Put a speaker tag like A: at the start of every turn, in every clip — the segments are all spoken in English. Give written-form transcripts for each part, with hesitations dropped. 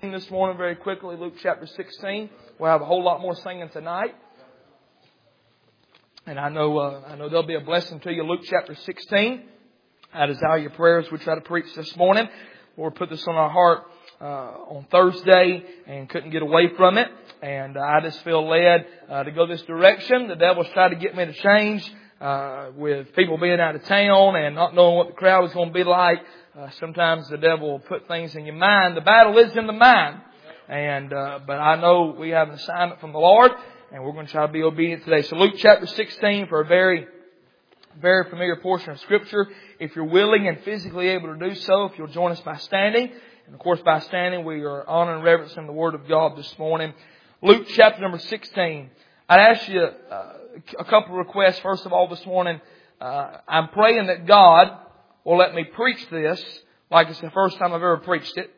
A: This morning very quickly, Luke chapter 16. We'll have a whole lot more singing tonight. And I know there'll be a blessing to you. Luke chapter 16. I desire your prayers. We try to preach this morning. Lord put this on our heart on Thursday and couldn't get away from it. And I just feel led to go this direction. The devil's tried to get me to change with people being out of town and not knowing what the crowd was going to be like. Sometimes the devil will put things in your mind. The battle is in the mind. But I know we have an assignment from the Lord, and we're going to try to be obedient today. So Luke chapter 16 for a very, very familiar portion of Scripture. If you're willing and physically able to do so, if you'll join us by standing. And of course by standing we are honoring and reverencing the Word of God this morning. Luke chapter number 16. I'd ask you a couple of requests. First of all this morning, I'm praying that God will let me preach this like it's the first time I've ever preached it.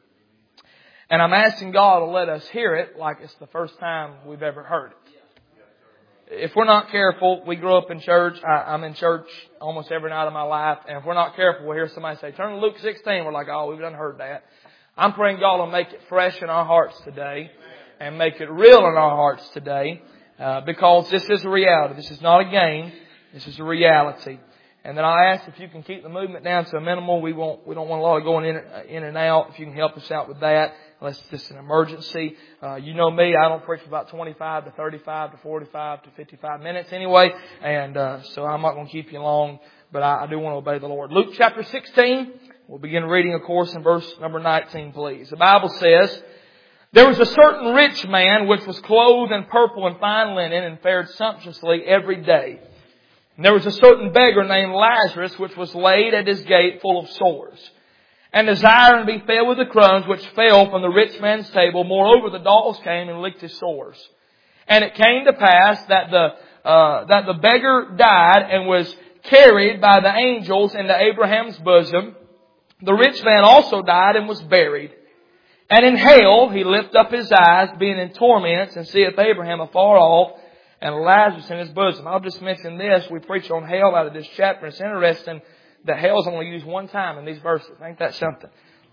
A: And I'm asking God to let us hear it like it's the first time we've ever heard it. If we're not careful, we grow up in church. I'm in church almost every night of my life. And if we're not careful, we'll hear somebody say, turn to Luke 16. We're like, oh, we've done heard that. I'm praying God will make it fresh in our hearts today and make it real in our hearts today. Because this is a reality. This is not a game. This is a reality. And then I ask if you can keep the movement down to a minimal. We don't want a lot of going in and out. If you can help us out with that, unless it's just an emergency. You know me, I don't preach for about 25 to 35 to 45 to 55 minutes anyway. And so I'm not going to keep you long, but I do want to obey the Lord. Luke chapter 16. We'll begin reading, of course, in verse number 19, please. The Bible says, there was a certain rich man which was clothed in purple and fine linen and fared sumptuously every day. And there was a certain beggar named Lazarus, which was laid at his gate full of sores, and desiring to be fed with the crumbs which fell from the rich man's table. Moreover, the dogs came and licked his sores. And it came to pass that the beggar died and was carried by the angels into Abraham's bosom. The rich man also died and was buried. And in hell he lift up his eyes, being in torments, and seeth Abraham afar off, and Lazarus in his bosom. I'll just mention this. We preach on hell out of this chapter. It's interesting that hell is only used one time in these verses. Ain't that something?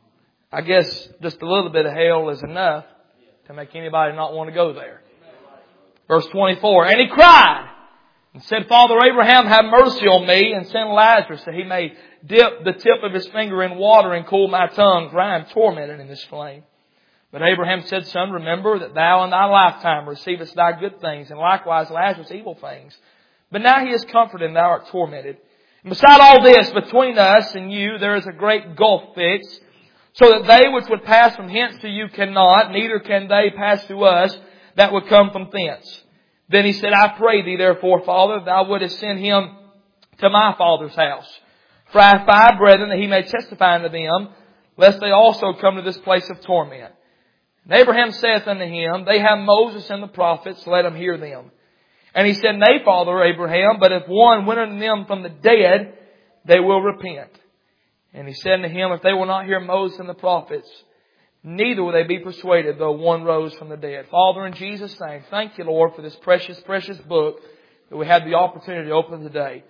A: I guess just a little bit of hell is enough to make anybody not want to go there. Verse 24. And he cried and said, Father Abraham, have mercy on me, and send Lazarus that he may dip the tip of his finger in water and cool my tongue, for I am tormented in this flame. But Abraham said, Son, remember that thou in thy lifetime receivest thy good things, and likewise Lazarus evil things. But now he is comforted, and thou art tormented. And beside all this, between us and you, there is a great gulf fixed, so that they which would pass from hence to you cannot, neither can they pass to us that would come from thence. Then he said, I pray thee, therefore, Father, thou wouldest send him to my father's house. For I have 5 brethren, that he may testify unto them, lest they also come to this place of torment. And Abraham saith unto him, They have Moses and the prophets, let them hear them. And he said, Nay, Father Abraham, but if one went unto them from the dead, they will repent. And he said unto him, If they will not hear Moses and the prophets, neither will they be persuaded, though one rose from the dead. Father, in Jesus' name, thank you, Lord, for this precious, precious book that we had the opportunity to open today.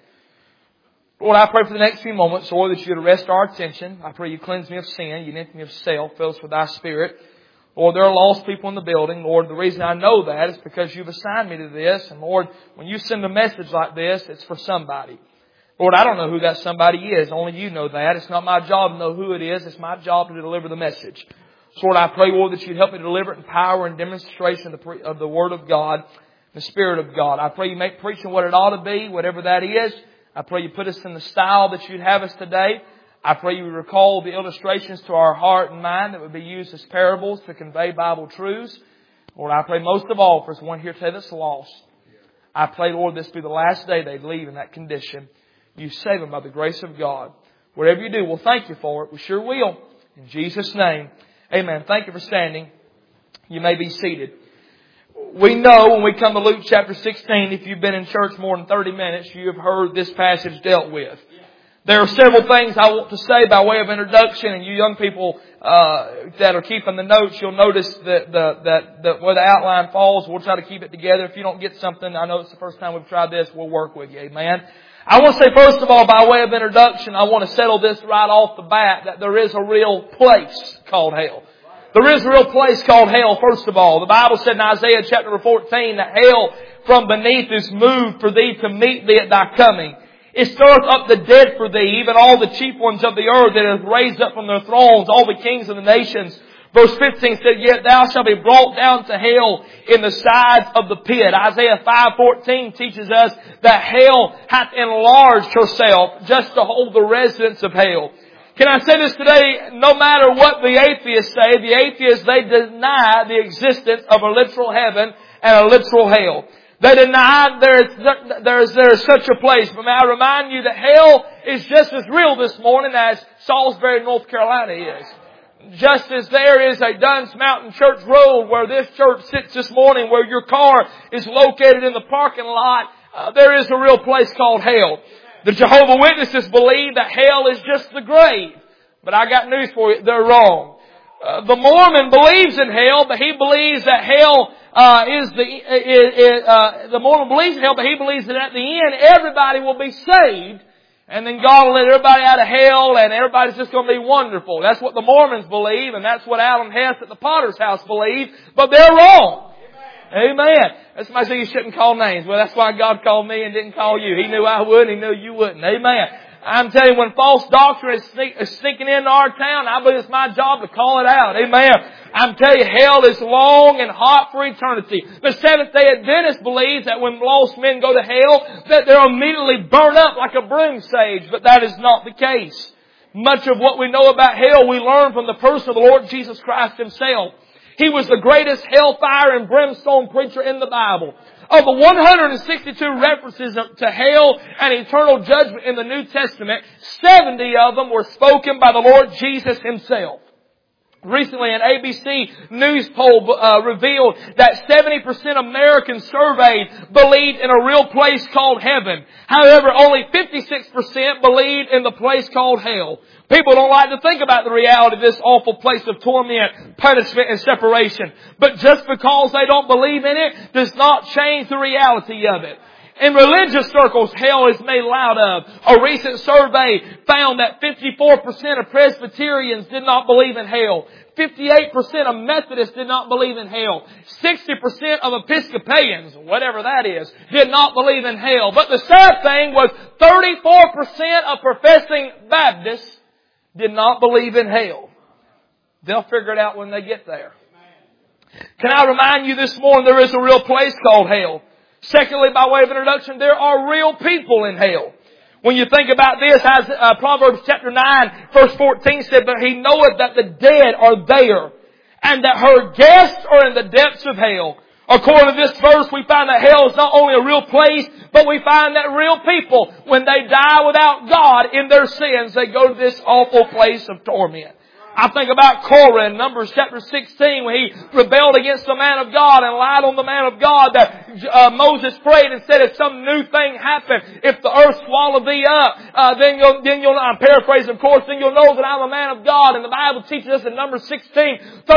A: Lord, I pray for the next few moments, Lord, that you would arrest our attention. I pray you cleanse me of sin, you empty me of self, fill us with thy Spirit. Lord, there are lost people in the building. Lord, the reason I know that is because you've assigned me to this. And Lord, when you send a message like this, it's for somebody. Lord, I don't know who that somebody is. Only you know that. It's not my job to know who it is. It's my job to deliver the message. So Lord, I pray, Lord, that you'd help me to deliver it in power and demonstration of the Word of God, the Spirit of God. I pray you make preaching what it ought to be, whatever that is. I pray you put us in the style that you'd have us today. I pray you recall the illustrations to our heart and mind that would be used as parables to convey Bible truths. Lord, I pray most of all for one here today that's lost. I pray, Lord, this be the last day they leave in that condition. You save them by the grace of God. Whatever you do, we'll thank you for it. We sure will. In Jesus' name, amen. Thank you for standing. You may be seated. We know when we come to Luke chapter 16, if you've been in church more than 30 minutes, you have heard this passage dealt with. There are several things I want to say by way of introduction, and you young people that are keeping the notes, you'll notice that where the outline falls, we'll try to keep it together. If you don't get something, I know it's the first time we've tried this, we'll work with you. Amen. I want to say, first of all, by way of introduction, I want to settle this right off the bat, that there is a real place called hell. There is a real place called hell, first of all. The Bible said in Isaiah chapter 14 that hell from beneath is moved for thee to meet thee at thy coming. It stirreth up the dead for thee, even all the chief ones of the earth that have raised up from their thrones, all the kings of the nations. Verse 15 said, Yet thou shalt be brought down to hell in the sides of the pit. Isaiah 5:14 teaches us that hell hath enlarged herself just to hold the residents of hell. Can I say this today? No matter what the atheists say, the atheists, they deny the existence of a literal heaven and a literal hell. They deny there is such a place. But may I remind you that hell is just as real this morning as Salisbury, North Carolina is. Just as there is a Duns Mountain Church Road where this church sits this morning, where your car is located in the parking lot, there is a real place called hell. The Jehovah's Witnesses believe that hell is just the grave. But I got news for you, they're wrong. The Mormon believes in hell, but he believes that hell the Mormon believes in hell, but he believes that at the end everybody will be saved. And then God will let everybody out of hell and everybody's just going to be wonderful. That's what the Mormons believe, and that's what Alan Hess at the Potter's House believes. But they're wrong. Amen. Somebody say you shouldn't call names. Well, that's why God called me and didn't call you. He knew I would and He knew you wouldn't. Amen. I'm telling you, when false doctrine is sneaking into our town, I believe it's my job to call it out. Amen. I'm telling you, hell is long and hot for eternity. The Seventh-day Adventist believes that when lost men go to hell, that they'll immediately burn up like a broom sage, but that is not the case. Much of what we know about hell we learn from the person of the Lord Jesus Christ Himself. He was the greatest hellfire and brimstone preacher in the Bible. Of the 162 references to hell and eternal judgment in the New Testament, 70 of them were spoken by the Lord Jesus Himself. Recently, an ABC News poll revealed that 70% of Americans surveyed believed in a real place called heaven. However, only 56% believed in the place called hell. People don't like to think about the reality of this awful place of torment, punishment, and separation. But just because they don't believe in it does not change the reality of it. In religious circles, hell is made loud of. A recent survey found that 54% of Presbyterians did not believe in hell. 58% of Methodists did not believe in hell. 60% of Episcopalians, whatever that is, did not believe in hell. But the sad thing was 34% of professing Baptists did not believe in hell. They'll figure it out when they get there. Can I remind you this morning there is a real place called hell. Secondly, by way of introduction, there are real people in hell. When you think about this, as Proverbs chapter 9, verse 14 said, But he knoweth that the dead are there, and that her guests are in the depths of hell. According to this verse, we find that hell is not only a real place, but we find that real people, when they die without God in their sins, they go to this awful place of torment. I think about Korah in Numbers chapter 16 when he rebelled against the man of God and lied on the man of God that Moses prayed and said if some new thing happened, if the earth swallowed thee up, then you'll, I'm paraphrasing of course, then you'll know that I'm a man of God. And the Bible teaches us in Numbers 16:32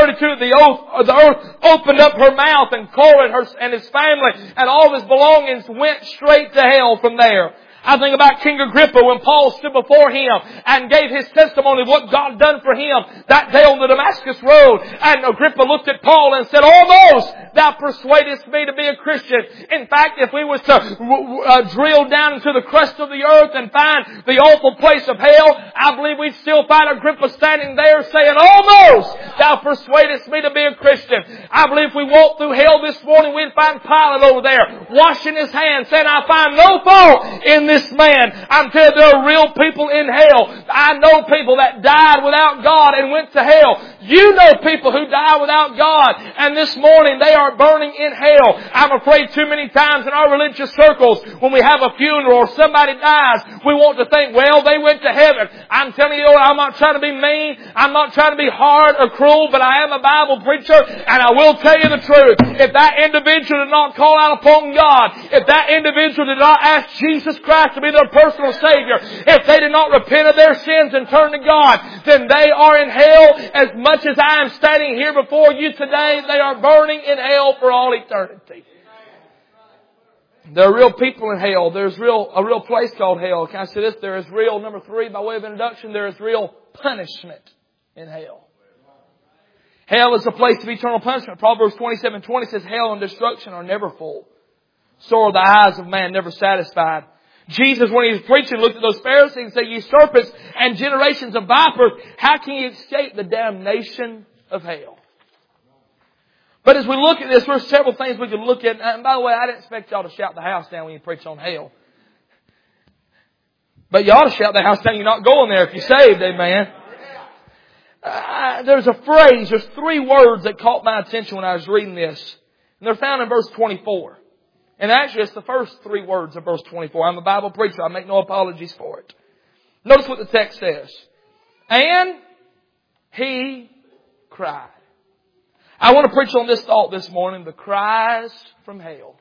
A: the earth opened up her mouth and Korah and his family and all of his belongings went straight to hell from there. I think about King Agrippa when Paul stood before him and gave his testimony of what God done for him that day on the Damascus road. And Agrippa looked at Paul and said, Almost thou persuadest me to be a Christian. In fact, if we was to drill down into the crust of the earth and find the awful place of hell, I believe we'd still find Agrippa standing there saying, Almost thou persuadest me to be a Christian. I believe if we walked through hell this morning, we'd find Pilate over there washing his hands saying, I find no fault in this man. I'm telling you, there are real people in hell. I know people that died without God and went to hell. You know people who die without God, and this morning they are burning in hell. I'm afraid too many times in our religious circles, when we have a funeral or somebody dies, we want to think, well, they went to heaven. I'm telling you, I'm not trying to be mean. I'm not trying to be hard or cruel, but I am a Bible preacher, and I will tell you the truth. If that individual did not call out upon God, if that individual did not ask Jesus Christ to be their personal Savior, if they did not repent of their sins and turn to God, then they are in hell. As much as I am standing here before you today, they are burning in hell for all eternity. There are real people in hell. There's a real place called hell. Can I say this? There is real, number 3, by way of introduction, there is real punishment in hell. Hell is a place of eternal punishment. Proverbs 27:20 says, hell and destruction are never full. So are the eyes of man never satisfied. Jesus, when He was preaching, looked at those Pharisees and said, ye serpents and generations of vipers, how can you escape the damnation of hell? But as we look at this, there's several things we can look at. And by the way, I didn't expect y'all to shout the house down when you preach on hell. But you ought to shout the house down. You're not going there if you're saved, amen. There's a phrase, there's 3 words that caught my attention when I was reading this. And they're found in verse 24. And actually, it's the first 3 words of verse 24. I'm a Bible preacher. I make no apologies for it. Notice what the text says. And he cried. I want to preach on this thought this morning, the cries from hell.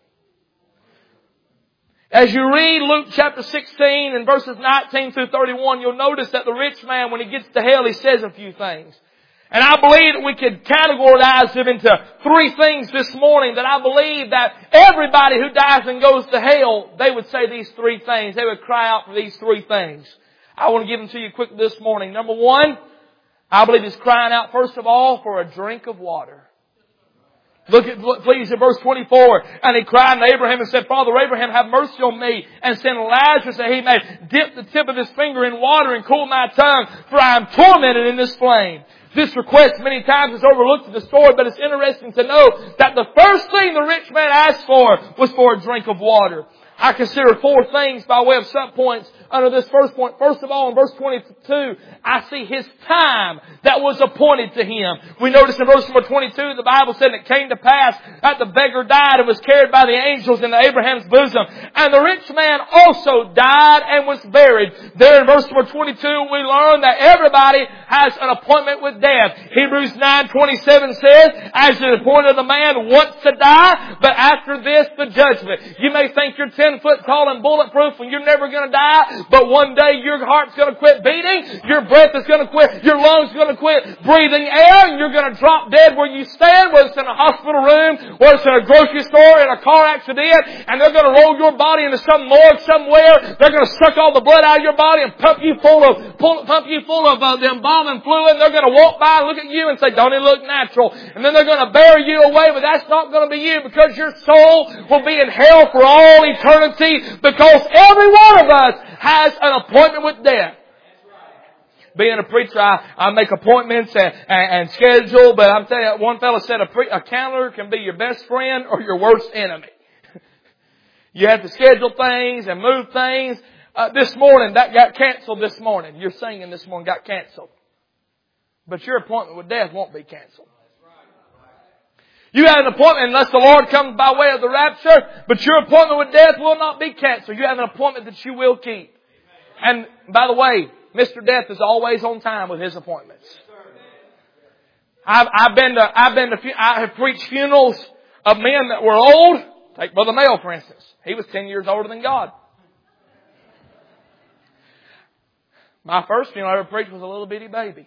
A: As you read Luke chapter 16 and verses 19 through 31, you'll notice that the rich man, when he gets to hell, he says a few things. And I believe that we could categorize them into 3 things this morning, that I believe that everybody who dies and goes to hell, they would say these 3 things. They would cry out for these 3 things. I want to give them to you quick this morning. Number 1, I believe he's crying out, first of all, for a drink of water. Look please at verse 24. And he cried unto Abraham and said, Father Abraham, have mercy on me, and send Lazarus that he may dip the tip of his finger in water and cool my tongue, for I am tormented in this flame. This request many times is overlooked in the story, but it's interesting to know that the first thing the rich man asked for was for a drink of water. I consider 4 things by way of subpoints under this first point. First of all, in verse 22, I see his time that was appointed to him. We notice in verse number 22, the Bible said it came to pass that the beggar died and was carried by the angels into Abraham's bosom. And the rich man also died and was buried. There in verse number 22, we learn that everybody has an appointment with death. Hebrews 9:27 says, as it is appointed a man once to die, but after this the judgment. You may think you're 10 foot tall and bulletproof and you're never going to die, but one day your heart's going to quit beating, your breath is going to quit, your lungs are going to quit breathing air, and you're going to drop dead where you stand, whether it's in a hospital room, whether it's in a grocery store, in a car accident, and they're going to roll your body into some morgue somewhere. They're going to suck all the blood out of your body and pump you full of the embalming fluid. They're going to walk by and look at you and say, don't it look natural? And then they're going to bury you away, but that's not going to be you, because your soul will be in hell for all eternity, because every one of us has an appointment with death. Being a preacher, I make appointments and schedule, but I'm telling you, one fellow said a calendar can be your best friend or your worst enemy. You have to schedule things and move things. This morning, that got canceled this morning. Your singing this morning got canceled. But your appointment with death won't be canceled. You have an appointment unless the Lord comes by way of the rapture, but your appointment with death will not be canceled. You have an appointment that you will keep. And by the way, Mr. Death is always on time with his appointments. I have preached funerals of men that were old. Take Brother Mail, for instance. He was 10 years older than God. My first funeral I ever preached was a little bitty baby.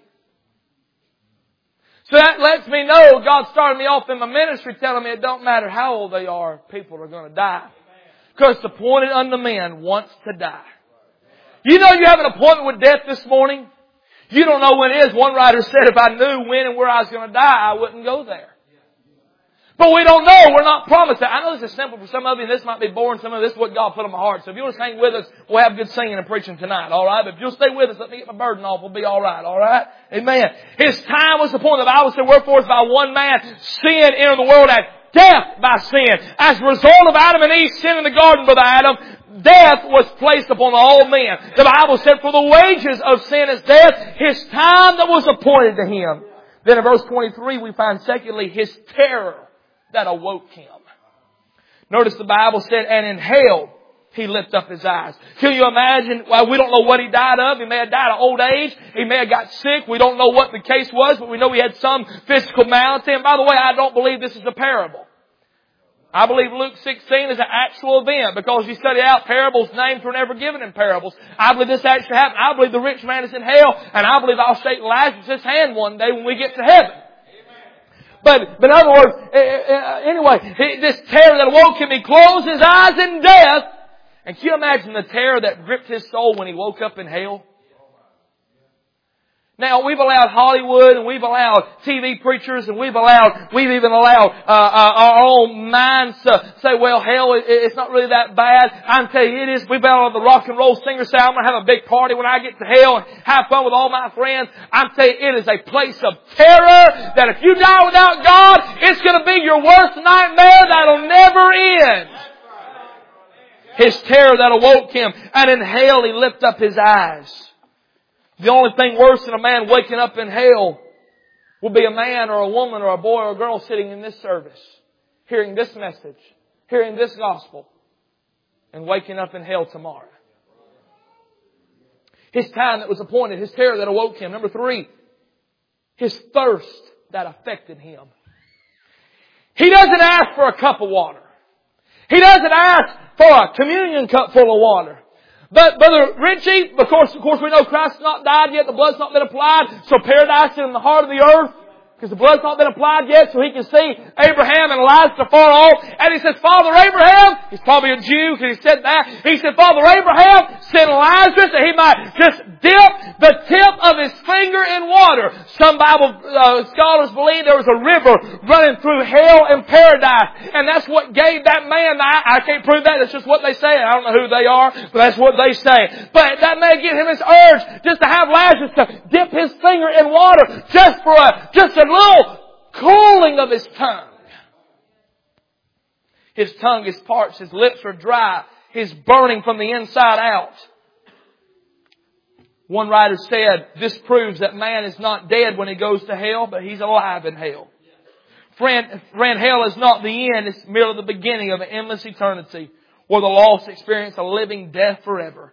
A: So that lets me know God started me off in my ministry telling me it don't matter how old they are, people are going to die. Because it's appointed unto men once to die. You know you have an appointment with death this morning? You don't know when it is. One writer said if I knew when and where I was going to die, I wouldn't go there. But we don't know. We're not promised that. I know this is simple for some of you, and this might be boring. Some of this is what God put on my heart. So if you want to hang with us, we'll have good singing and preaching tonight, all right? But if you'll stay with us, let me get my burden off. We'll be all right, all right? Amen. His time was appointed. The Bible said, wherefore by one man sin entered the world, and death by sin. As a result of Adam and Eve's sin in the garden, Brother Adam, death was placed upon all men. The Bible said, for the wages of sin is death. His time that was appointed to him. Then in verse 23, we find secondly, his terror that awoke him. Notice the Bible said, and in hell he lifted up his eyes. Can you imagine? Well, we don't know what he died of. He may have died of old age. He may have got sick. We don't know what the case was, but we know he had some physical malady. And by the way, I don't believe this is a parable. I believe Luke 16 is an actual event, because you study out parables, names were never given in parables. I believe this actually happened. I believe the rich man is in hell, and I believe I'll shake Lazarus' hand one day when we get to heaven. But in other words, anyway, this terror that awoke him, he closed his eyes in death. And can you imagine the terror that gripped his soul when he woke up in hell? Now, we've allowed Hollywood and we've allowed TV preachers and we've even allowed our own minds to say, well, hell, it's not really that bad. I can tell you it is. We've allowed the rock and roll singer say, I'm going to have a big party when I get to hell and have fun with all my friends. I tell you, it is a place of terror that if you die without God, it's going to be your worst nightmare that'll never end. His terror that awoke him, and in hell he lifted up his eyes. The only thing worse than a man waking up in hell will be a man or a woman or a boy or a girl sitting in this service, hearing this message, hearing this gospel, and waking up in hell tomorrow. His time that was appointed, his terror that awoke him. Number 3, his thirst that affected him. He doesn't ask for a cup of water. He doesn't ask for a communion cup full of water. But Brother Richie, of course we know Christ has not died yet, the blood's not been applied, so paradise is in the heart of the earth, because the blood's not been applied yet, so he can see Abraham and Elijah far off. And he says, Father Abraham, he's probably a Jew because he said that. He said, Father Abraham, send Elijah that he might just dip the tip of his finger in water. Some Bible scholars believe there was a river running through hell and paradise. And that's what gave that man, I can't prove that, that's just what they say. I don't know who they are, but that's what they say. But that may give him his urge just to have Lazarus to dip his finger in water just for a little cooling of his tongue. His tongue is parched, his lips are dry, he's burning from the inside out. One writer said, this proves that man is not dead when he goes to hell, but he's alive in hell. Friend, hell is not the end, it's merely the beginning of an endless eternity where the lost experience a living death forever.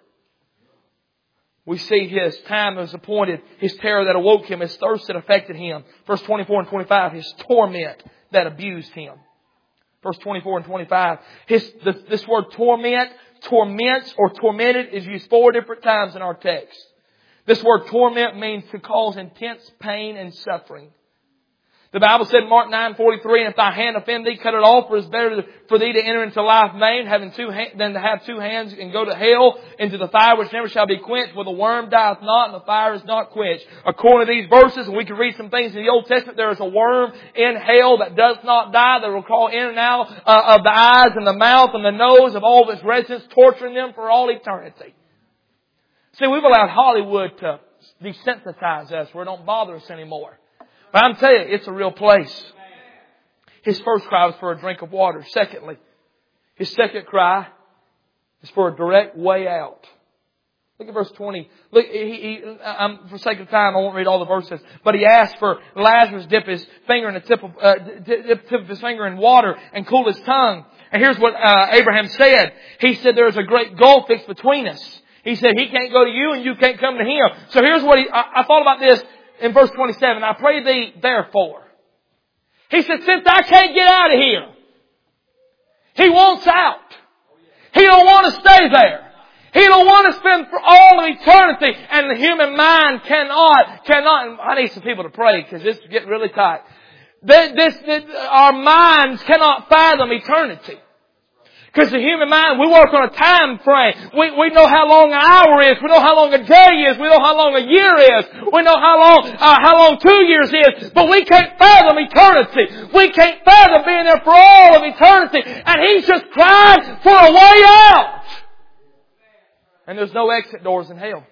A: We see his time that was appointed, his terror that awoke him, his thirst that affected him. Verse 24 and 25, his torment that abused him. Verse 24 and 25, this word torment, torments or tormented is used 4 different times in our text. This word torment means to cause intense pain and suffering. The Bible said in Mark 9:43, and if thy hand offend thee, cut it off, for it is better for thee to enter into life maimed than to have 2 hands and go to hell, into the fire which never shall be quenched, where the worm dieth not and the fire is not quenched. According to these verses, and we can read some things in the Old Testament, there is a worm in hell that does not die, that will crawl in and out of the eyes and the mouth and the nose of all of its residents, torturing them for all eternity. See, we've allowed Hollywood to desensitize us where it don't bother us anymore. But I'm telling you, it's a real place. His first cry was for a drink of water. Secondly, his second cry is for a direct way out. Look at verse 20. Look, for sake of time, I won't read all the verses. But he asked for Lazarus to dip his finger in the tip of his finger in water and cool his tongue. And here's what Abraham said. He said, there is a great gulf fixed between us. He said, he can't go to you and you can't come to him. So here's what I thought about this. In verse 27, I pray thee therefore. He said, since I can't get out of here, he wants out. He don't want to stay there. He don't want to spend for all of eternity. And the human mind cannot. I need some people to pray because this is getting really tight. Our minds cannot fathom eternity. Because the human mind, we work on a time frame. We know how long an hour is. We know how long a day is. We know how long a year is. We know how long 2 years is. But we can't fathom eternity. We can't fathom being there for all of eternity. And he's just crying for a way out. And there's no exit doors in hell.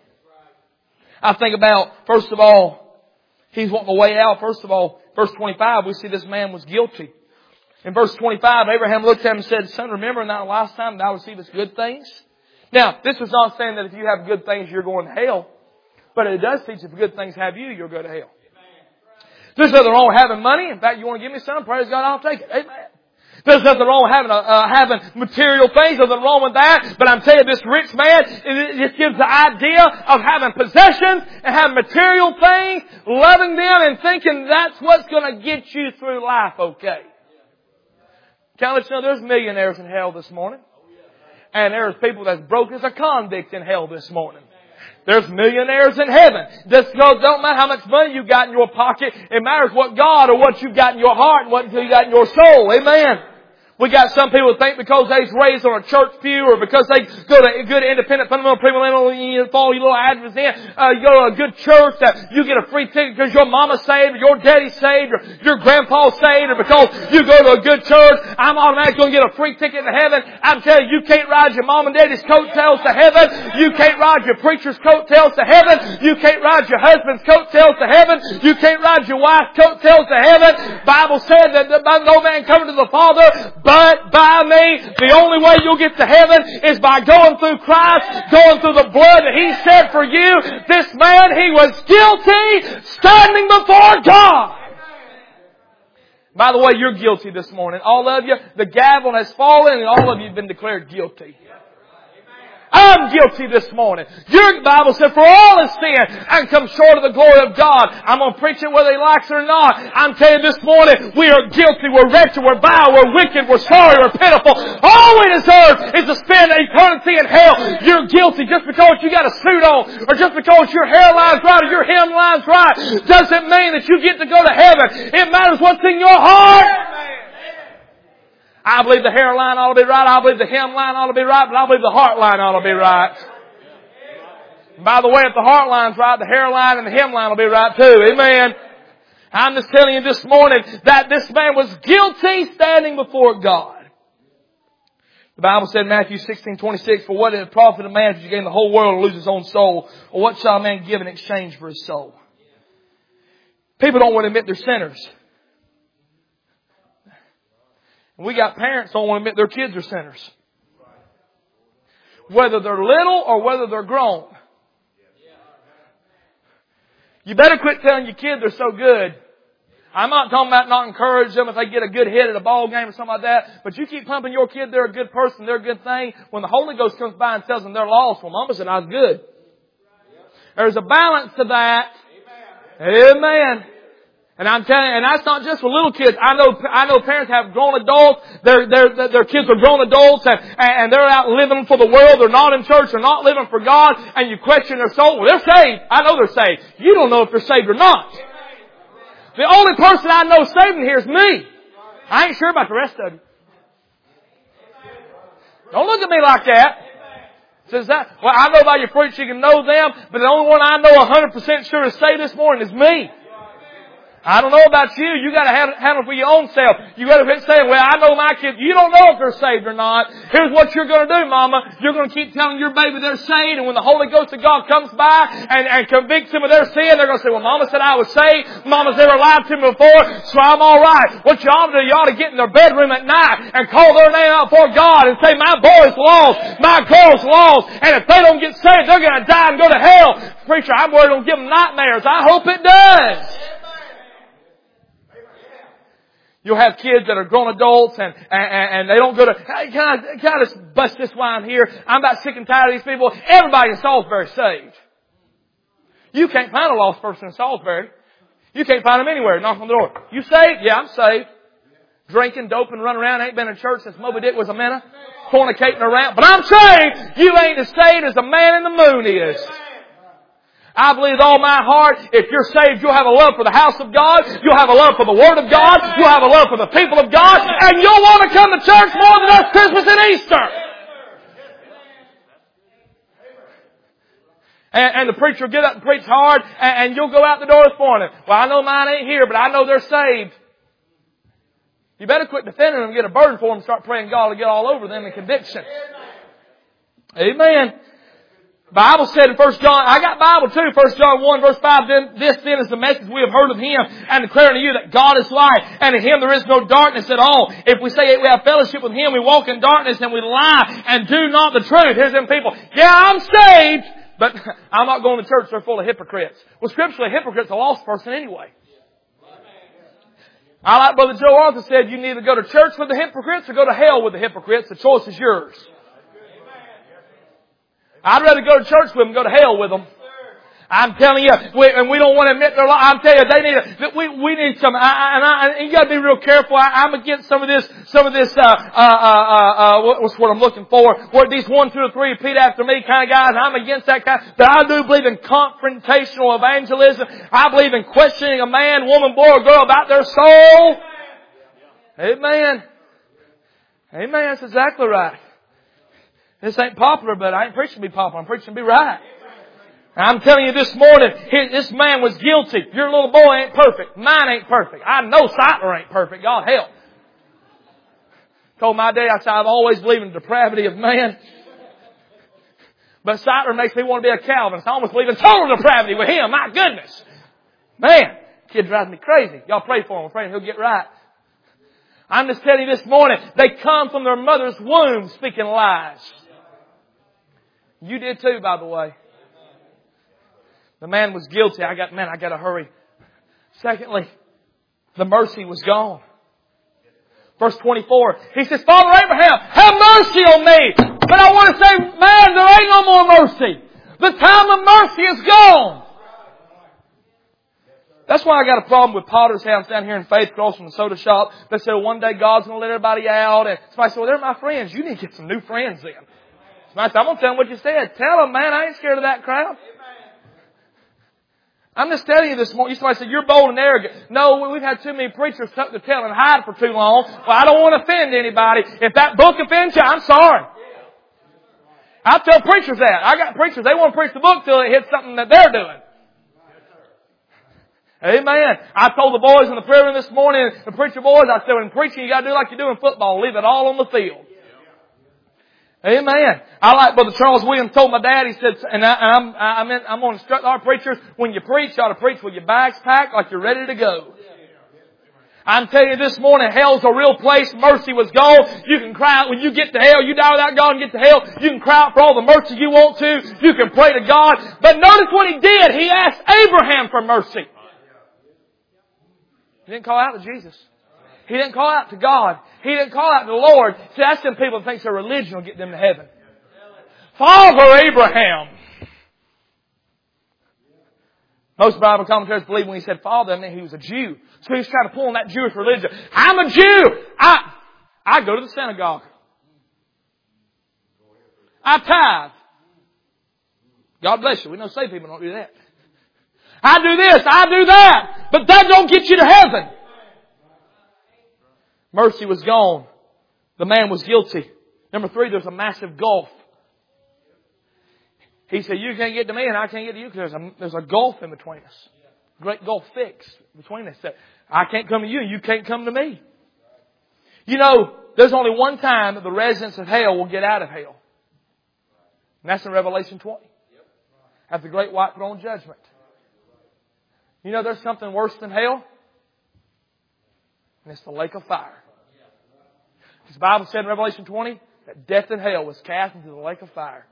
A: I think about, first of all, he's wanting a way out. First of all, verse 25, we see this man was guilty. In verse 25, Abraham looked at him and said, Son, remember in thy lifetime thou receivest good things. Now, this is not saying that if you have good things, you're going to hell. But it does teach if good things have you, you'll go to hell. There's nothing wrong with having money. In fact, you want to give me some? Praise God, I'll take it. Amen. There's nothing wrong with having material things. There's nothing wrong with that. But I'm telling you, this rich man, it just gives the idea of having possessions and having material things, loving them and thinking that's what's going to get you through life okay. Can I let you know there's millionaires in hell this morning? And there's people that's broke as a convict in hell this morning. There's millionaires in heaven. This don't matter how much money you got in your pocket. It matters what God or what you've got in your heart and what you got in your soul. Amen. We got some people who think because they was raised on a church pew or because they go to a good independent fundamental premillennial, you follow your little Adventist in, you go to a good church that you get a free ticket because your mama's saved or your daddy's saved or your grandpa's saved or because you go to a good church, I'm automatically going to get a free ticket to heaven. I'm telling you, you can't ride your mom and daddy's coattails to heaven. You can't ride your preacher's coattails to heaven. You can't ride your husband's coattails to heaven. You can't ride your wife's coattails to heaven. Bible said that no man coming to the Father but by me. The only way you'll get to heaven is by going through Christ, going through the blood that He shed for you. This man, he was guilty standing before God. By the way, you're guilty this morning. All of you, the gavel has fallen and all of you have been declared guilty. I'm guilty this morning. Your Bible said, for all has sinned and come short of the glory of God. I'm going to preach it whether He likes it or not. I'm telling you this morning, we are guilty, we're wretched, we're vile, we're wicked, we're sorry, we're pitiful. All we deserve is to spend eternity in hell. You're guilty just because you got a suit on or just because your hairline's right or your hemline's right doesn't mean that you get to go to heaven. It matters what's in your heart. I believe the hairline ought to be right. I believe the hemline ought to be right. But I believe the heart line ought to be right. And by the way, if the heart line's right, the hairline and the hemline will be right too. Amen. I'm just telling you this morning that this man was guilty standing before God. The Bible said in Matthew 16:26, for what is it profit a man if he gain the whole world and lose his own soul? Or what shall a man give in exchange for his soul? People don't want to admit they're sinners. We got parents who don't want to admit their kids are sinners. Whether they're little or whether they're grown. You better quit telling your kids they're so good. I'm not talking about not encourage them if they get a good hit at a ball game or something like that. But you keep pumping your kid they're a good person, they're a good thing. When the Holy Ghost comes by and tells them they're lost, well, Mama said I was good. There's a balance to that. Amen. And I'm telling you, and that's not just for little kids. I know parents have grown adults. Their kids are grown adults and they're out living for the world. They're not in church. They're not living for God. And you question their soul. Well, they're saved. I know they're saved. You don't know if they're saved or not. The only person I know saved in here is me. I ain't sure about the rest of you. Don't look at me like that. Says that. Well, I know by your fruits you can know them, but the only one I know 100% sure is saved this morning is me. I don't know about you. You got to handle it for your own self. You got to quit saying, well, I know my kids. You don't know if they're saved or not. Here's what you're going to do, Mama. You're going to keep telling your baby they're saved. And when the Holy Ghost of God comes by and convicts them of their sin, they're going to say, well, Mama said I was saved. Mama's never lied to me before, so I'm all right. What you ought to do, you ought to get in their bedroom at night and call their name out before God and say, my boy's lost. My girl's lost. And if they don't get saved, they're going to die and go to hell. Preacher, I'm worried it'll give them nightmares. I hope it does. You'll have kids that are grown adults and they don't go to, hey, can I just bust this wine here? I'm about sick and tired of these people. Everybody in Salisbury is saved. You can't find a lost person in Salisbury. You can't find them anywhere. Knock on the door. You saved? Yeah, I'm saved. Drinking, dope, and running around. Ain't been in church since Moby Dick was a minute. Fornicating around. But I'm saved. You ain't as saved as the man in the moon is. I believe with all my heart, if you're saved, you'll have a love for the house of God, you'll have a love for the Word of God, you'll have a love for the people of God, and you'll want to come to church more than us Christmas and Easter. And the preacher will get up and preach hard, and you'll go out the door this morning. Well, I know mine ain't here, but I know they're saved. You better quit defending them and get a burden for them and start praying God to get all over them in conviction. Amen. Bible said in 1 John, I got Bible too, 1 John 1 verse 5, this is the message we have heard of Him and declare to you that God is light and in Him there is no darkness at all. If we say we have fellowship with Him, we walk in darkness and we lie and do not the truth. Here's them people. Yeah, I'm saved, but I'm not going to church. They're full of hypocrites. Well, scripturally, a hypocrite's a lost person anyway. I like Brother Joe Arthur said, you can either go to church with the hypocrites or go to hell with the hypocrites. The choice is yours. I'd rather go to church with them than go to hell with them. I'm telling you, and we don't want to admit their lie. I'm telling you, they need we need some, and you got to be real careful. I'm against some of this, what's what I'm looking for, where these 1, 2, or 3 repeat after me kind of guys. I'm against that kind. But I do believe in confrontational evangelism. I believe in questioning a man, woman, boy, or girl about their soul. Amen. Amen. That's exactly right. This ain't popular, but I ain't preaching to be popular. I'm preaching to be right. I'm telling you this morning, this man was guilty. Your little boy ain't perfect. Mine ain't perfect. I know Seitler ain't perfect. God help. Told my dad, I said, I've always believed in the depravity of man. But Seitler makes me want to be a Calvinist. I almost believe in total depravity with him. My goodness. Man, kid drives me crazy. Y'all pray for him. I'm praying he'll get right. I'm just telling you this morning, they come from their mother's womb speaking lies. You did too, by the way. The man was guilty. I got to hurry. Secondly, the mercy was gone. Verse 24, he says, Father Abraham, have mercy on me. But I want to say, man, there ain't no more mercy. The time of mercy is gone. That's why I got a problem with Potter's House down here in Faith across from the soda shop. They said, one day God's going to let everybody out. And somebody said, well, they're my friends. You need to get some new friends then. Somebody said, I'm going to tell them what you said. Tell them, man, I ain't scared of that crowd. I'm just telling you this morning. Somebody said, you're bold and arrogant. No, we've had too many preachers something to tell and hide for too long. Well, I don't want to offend anybody. If that book offends you, I'm sorry. I tell preachers that. I got preachers, they won't preach the book till it hits something that they're doing. Amen. I told the boys in the prayer room this morning, the preacher boys, I said, when preaching, you got to do like you do in football. Leave it all on the field. Amen. I like Brother Charles Williams told my dad, he said, and I'm going to instruct our preachers, when you preach, you ought to preach with your bags packed like you're ready to go. I'm telling you this morning, hell's a real place. Mercy was gone. You can cry out when you get to hell. You die without God and get to hell. You can cry out for all the mercy you want to. You can pray to God. But notice what he did. He asked Abraham for mercy. He didn't call out to Jesus. He didn't call out to God. He didn't call out to the Lord. See, that's them people that think their religion will get them to heaven. Father Abraham. Most Bible commentators believe when he said father, I mean he was a Jew. So he's trying to pull on that Jewish religion. I'm a Jew. I go to the synagogue. I tithe. God bless you. We know saved people don't do that. I do this, I do that. But that don't get you to heaven. Mercy was gone. The man was guilty. Number 3, there's a massive gulf. He said, you can't get to me and I can't get to you because there's a gulf in between us. Great gulf fixed between us. I can't come to you and you can't come to me. You know, there's only one time that the residents of hell will get out of hell. And that's in Revelation 20. At the great white throne judgment. You know there's something worse than hell? And it's the lake of fire. The Bible said in Revelation 20 that death and hell was cast into the lake of fire.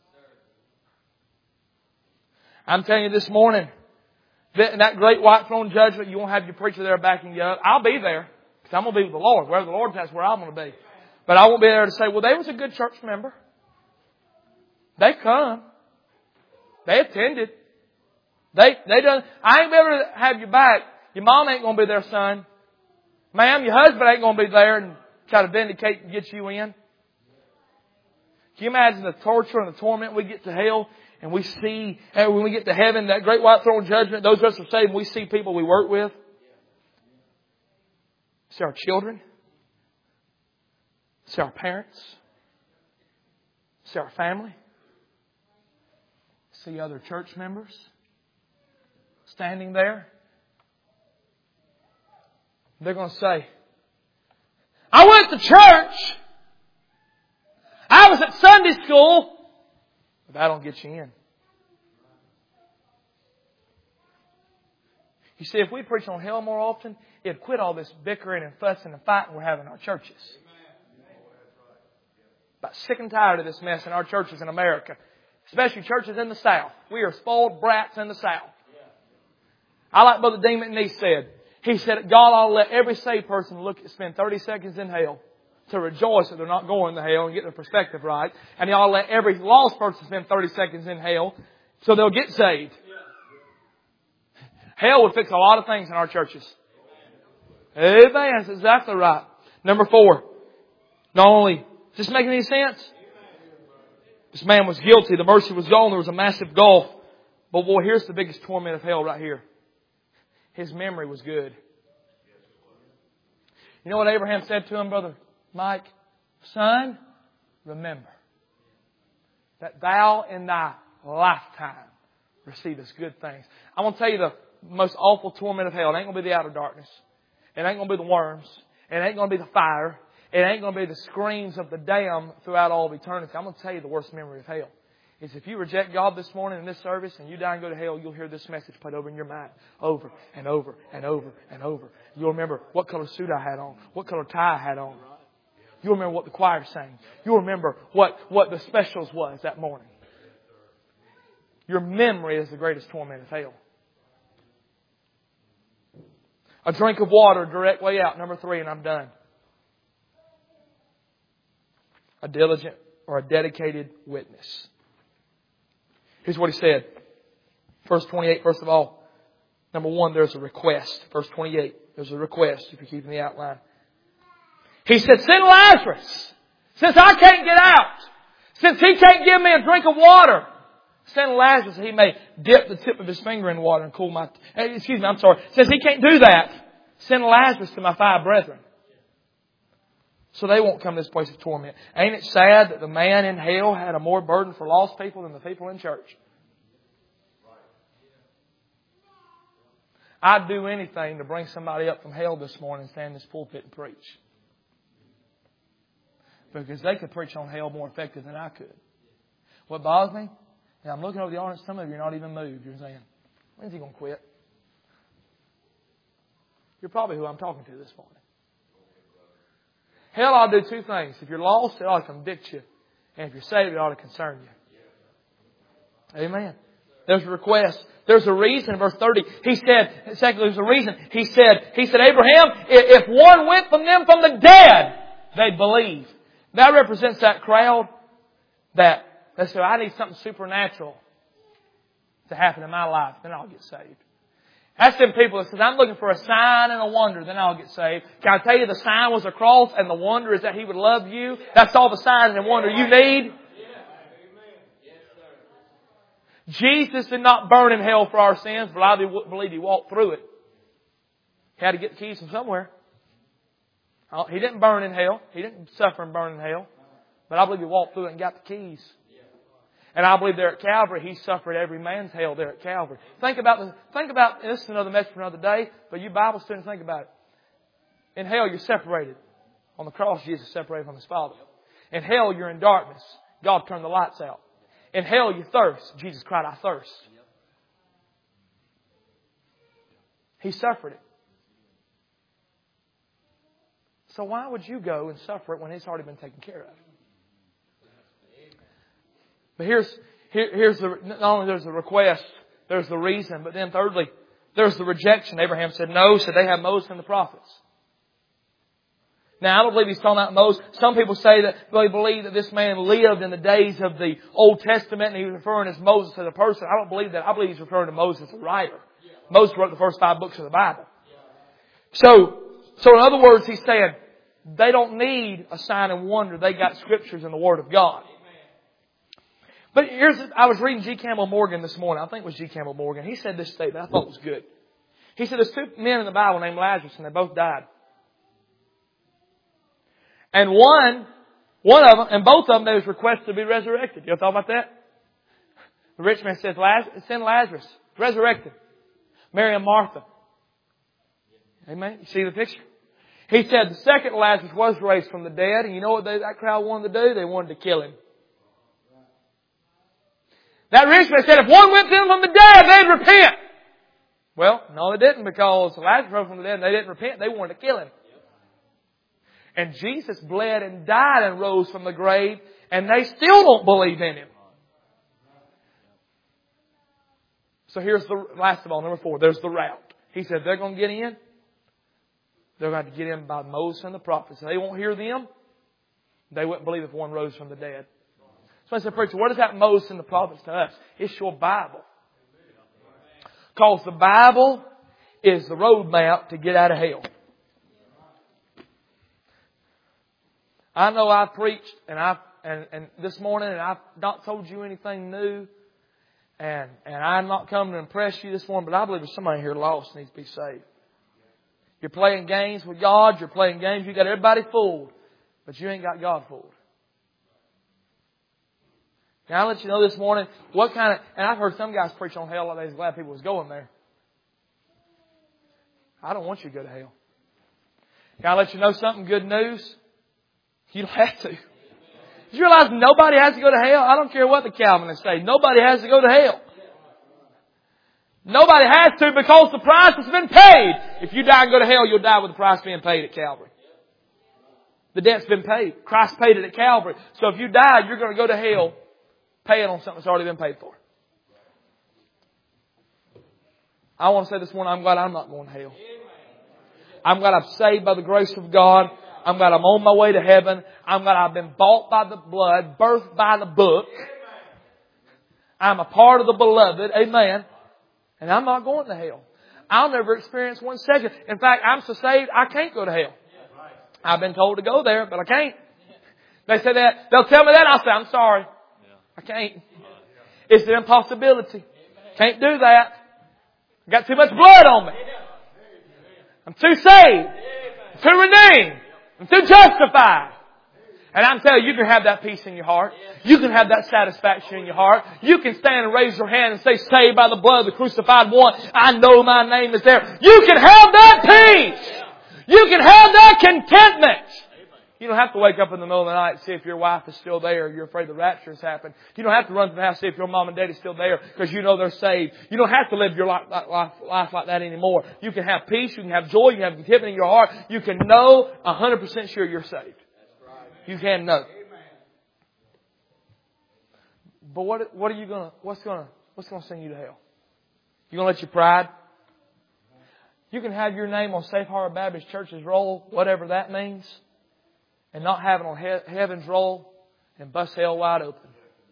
A: I'm telling you this morning, that in that great white throne judgment, you won't have your preacher there backing you up. I'll be there. Because I'm going to be with the Lord. Wherever the Lord is, that's where I'm going to be. But I won't be there to say, well, they was a good church member. They come. They attended. They done. I ain't able to have you back. Your mom ain't going to be there, son. Ma'am, your husband ain't going to be there and try to vindicate and get you in. Can you imagine the torture and the torment we get to hell and we see, and when we get to heaven, that great white throne judgment, those of us are saved and we see people we work with. See our children. See our parents. See our family. See other church members standing there. They're going to say, I went to church. I was at Sunday school. But that don't get you in. You see, if we preach on hell more often, it'd quit all this bickering and fussing and fighting we're having in our churches. About sick and tired of this mess in our churches in America. Especially churches in the South. We are spoiled brats in the South. I like Brother Dean McNeese said. He said, God ought to let every saved person spend 30 seconds in hell to rejoice that they're not going to hell and get their perspective right. And He ought to let every lost person spend 30 seconds in hell so they'll get saved. Hell would fix a lot of things in our churches. Amen. That's exactly right. Number 4. Not only, is this making any sense? This man was guilty. The mercy was gone. There was a massive gulf. But boy, here's the biggest torment of hell right here. His memory was good. You know what Abraham said to him, Brother Mike? Son, remember that thou in thy lifetime receivest good things. I want to tell you the most awful torment of hell. It ain't going to be the outer darkness. It ain't going to be the worms. It ain't going to be the fire. It ain't going to be the screams of the damned throughout all of eternity. I'm going to tell you the worst memory of hell is if you reject God this morning in this service and you die and go to hell, you'll hear this message played over in your mind over and over and over and over. You'll remember what color suit I had on, what color tie I had on. You'll remember what the choir sang. You'll remember what the specials was that morning. Your memory is the greatest torment of hell. A drink of water, direct way out. Number 3, and I'm done. A diligent or a dedicated witness. Here's what he said. Verse 28, first of all. Number 1, there's a request. Verse 28, there's a request, if you're keeping the outline. He said, send Lazarus. Since I can't get out. Since he can't give me a drink of water. Send Lazarus so he may dip the tip of his finger in water and cool my... Since he can't do that, send Lazarus to my 5 brethren. So they won't come to this place of torment. Ain't it sad that the man in hell had a more burden for lost people than the people in church? I'd do anything to bring somebody up from hell this morning and stand in this pulpit and preach. Because they could preach on hell more effective than I could. What bothers me? And I'm looking over the audience, some of you are not even moved. You're saying, when's he going to quit? You're probably who I'm talking to this morning. Hell ought to do 2 things. If you're lost, it ought to convict you. And if you're saved, it ought to concern you. Amen. There's a request. There's a reason. Verse 30, he said, secondly, there's a reason. He said, Abraham, if one went from them from the dead, they'd believe. That represents that crowd that they say, I need something supernatural to happen in my life, then I'll get saved. That's them people that says, I'm looking for a sign and a wonder, then I'll get saved. Can I tell you the sign was a cross and the wonder is that He would love you? That's all the sign and wonder you need. Jesus did not burn in hell for our sins, but I believe He walked through it. He had to get the keys from somewhere. He didn't burn in hell. He didn't suffer and burn in hell. But I believe He walked through it and got the keys. And I believe there at Calvary, He suffered every man's hell there at Calvary. Think about, this is another message for another day, but you Bible students, think about it. In hell, you're separated. On the cross, Jesus separated from His Father. In hell, you're in darkness. God turned the lights out. In hell, you thirst. Jesus cried, I thirst. He suffered it. So why would you go and suffer it when it's already been taken care of? But here's not only there's the request, there's the reason, but then thirdly, there's the rejection. Abraham said no, so they have Moses and the prophets. Now, I don't believe he's talking about Moses. Some people say that they believe that this man lived in the days of the Old Testament and he was referring as Moses as a person. I don't believe that. I believe he's referring to Moses as a writer. Moses wrote the first 5 books of the Bible. So in other words, he's saying they don't need a sign and wonder. They got scriptures and the Word of God. But I was reading G. Campbell Morgan this morning. I think it was G. Campbell Morgan. He said this statement I thought was good. He said there's 2 men in the Bible named Lazarus and they both died. And one of them, and both of them, they was requested to be resurrected. You ever thought about that? The rich man says, send Lazarus. Resurrect him. Mary and Martha. Amen. You see the picture? He said the second Lazarus was raised from the dead. And you know what that crowd wanted to do? They wanted to kill him. That rich man said if one went to him from the dead, they'd repent. Well, no, they didn't, because Lazarus rose from the dead and they didn't repent. They wanted to kill him. And Jesus bled and died and rose from the grave, and they still don't believe in Him. So here's the last of all, number 4. There's the route. He said they're going to get in. They're going to get in by Moses and the prophets. If they won't hear them, they wouldn't believe if one rose from the dead. So I said, preacher, what is that Moses and the prophets to us? It's your Bible. Because the Bible is the roadmap to get out of hell. I know I've preached and this morning and I've not told you anything new. And I'm not coming to impress you this morning, but I believe there's somebody here lost needs to be saved. You're playing games with God. You're playing games. You got everybody fooled. but you ain't got God fooled. Now, I'll let you know this morning and I've heard some guys preach on hell like they was glad people was going there. I don't want you to go to hell. Can I let you know something? Good news? You don't have to. Did you realize nobody has to go to hell? I don't care what the Calvinists say. Nobody has to go to hell. Nobody has to because the price has been paid. If you die and go to hell, you'll die with the price being paid at Calvary. The debt's been paid. Christ paid it at Calvary. So if you die, you're going to go to hell paying on something that's already been paid for. I want to say this morning, I'm glad I'm not going to hell. I'm glad I'm saved by the grace of God. I'm glad I'm on my way to heaven. I'm glad I've been bought by the blood, birthed by the book. I'm a part of the beloved. Amen. And I'm not going to hell. I'll never experience 1 second. In fact, I'm so saved, I can't go to hell. I've been told to go there, but I can't. They say that. They'll tell me that. I'll say, I'm sorry. I can't. It's an impossibility. Can't do that. I got too much blood on me. I'm too saved. I'm too redeemed. I'm too justified. And I'm telling you, you can have that peace in your heart. You can have that satisfaction in your heart. You can stand and raise your hand and say, saved by the blood of the crucified one. I know my name is there. You can have that peace. You can have that contentment. You don't have to wake up in the middle of the night and see if your wife is still there or you're afraid the rapture has happened. You don't have to run to the house and see if your mom and dad is still there because you know they're saved. You don't have to live your life like that anymore. You can have peace. You can have joy. You can have contentment in your heart. You can know 100% sure you're saved. You can know. But what are you gonna? What's gonna send you to hell? You gonna let your pride? You can have your name on Safe Harbor Baptist Church's roll, whatever that means, and not have it on heaven's roll and bust hell wide open.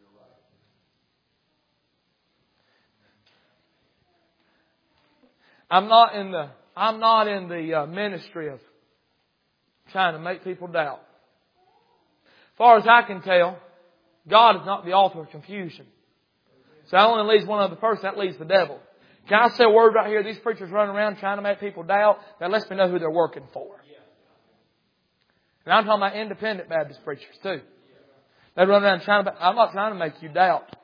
A: I'm not in the ministry of trying to make people doubt. As far as I can tell, God is not the author of confusion. So that only leads one other person. That leads the devil. Can I say a word right here? These preachers running around trying to make people doubt. That lets me know who they're working for. And I'm talking about independent Baptist preachers too. They run around I'm not trying to make you doubt.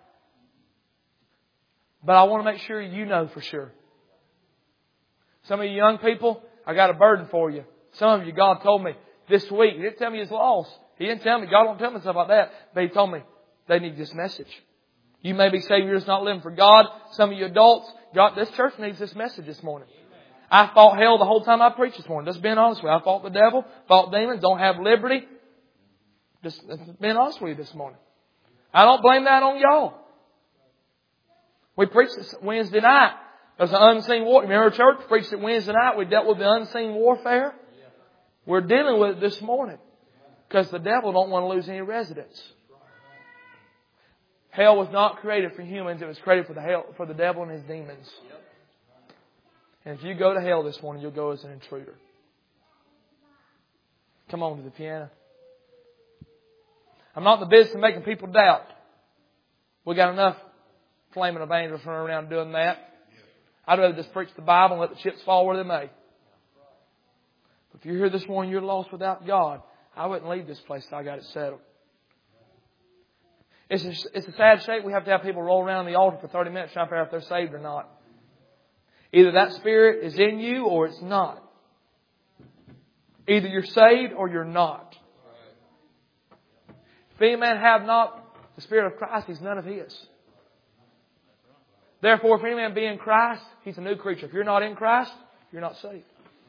A: But I want to make sure you know for sure. Some of you young people, I got a burden for you. Some of you, God told me this week. He didn't tell me He's lost. He didn't tell me. God don't tell me stuff like that. But He told me they need this message. You may be saying you're just not living for God. Some of you adults, this church needs this message this morning. I fought hell the whole time I preached this morning. Just being honest with you. I fought the devil, fought demons, don't have liberty. Just being honest with you this morning. I don't blame that on y'all. We preached this Wednesday night. There's an unseen war. Remember church? Preached it Wednesday night. We dealt with the unseen warfare. We're dealing with it this morning. Because the devil don't want to lose any residents. Hell was not created for humans. It was created for the devil and his demons. And if you go to hell this morning, you'll go as an intruder. Come on to the piano. I'm not in the business of making people doubt. We got enough flaming evangelists running around doing that. I'd rather just preach the Bible and let the chips fall where they may. But if you're here this morning, you're lost without God, I wouldn't leave this place till I got it settled. It's a sad shape. We have to have people roll around the altar for 30 minutes trying to figure out if they're saved or not. Either that spirit is in you or it's not. Either you're saved or you're not. If any man have not the Spirit of Christ, he's none of His. Therefore, if any man be in Christ, he's a new creature. If you're not in Christ, you're not saved.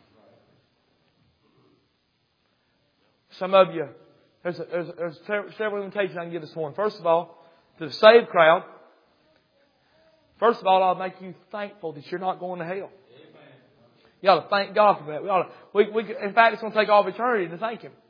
A: Some of you, there's several limitations I can give this morning. First of all, to the saved crowd, first of all, I'll make you thankful that you're not going to hell. You ought to thank God for that. In fact, it's going to take all of eternity to thank Him.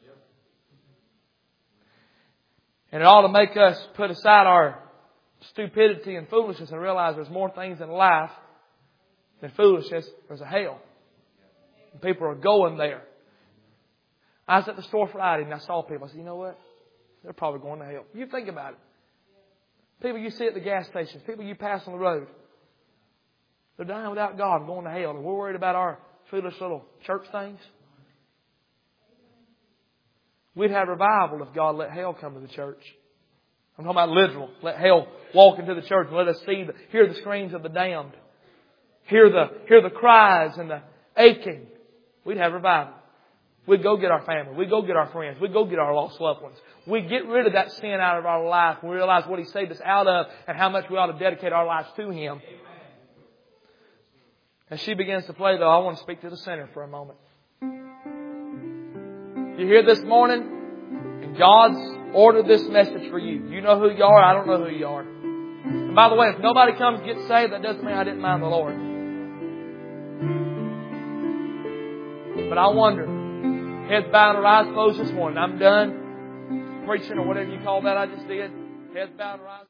A: And it ought to make us put aside our stupidity and foolishness and realize there's more things in life than foolishness. There's a hell. And people are going there. I was at the store Friday and I saw people. I said, you know what? They're probably going to hell. You think about it. People you see at the gas stations. People you pass on the road. They're dying without God and going to hell. And we're worried about our foolish little church things. We'd have revival if God let hell come to the church. I'm talking about literal. Let hell walk into the church and let us hear the screams of the damned. Hear the cries and the aching. We'd have revival. We'd go get our family. We'd go get our friends. We'd go get our lost loved ones. We'd get rid of that sin out of our life and we realize what He saved us out of and how much we ought to dedicate our lives to Him. As she begins to play, though, I want to speak to the sinner for a moment. You're here this morning and God's ordered this message for you. You know who you are. I don't know who you are. And by the way, if nobody comes and gets saved, that doesn't mean I didn't mind the Lord. But I wonder, heads bowed or eyes closed this morning. I'm done preaching or whatever you call that I just did. Heads bowed or eyes closed.